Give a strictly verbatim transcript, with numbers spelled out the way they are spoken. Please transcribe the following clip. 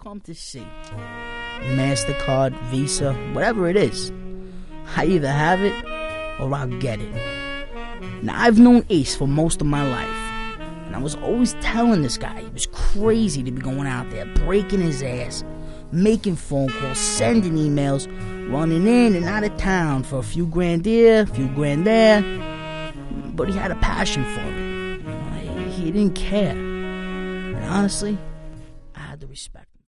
come to see, MasterCard, Visa, whatever it is, I either have it or I'll get it. Now, I've known Ace for most of my life, and I was always telling this guy he was crazy to be going out there, breaking his ass, making phone calls, sending emails, running in and out of town for a few grand here, a few grand there. But he had a passion for it. He didn't care. And honestly, I had to respect.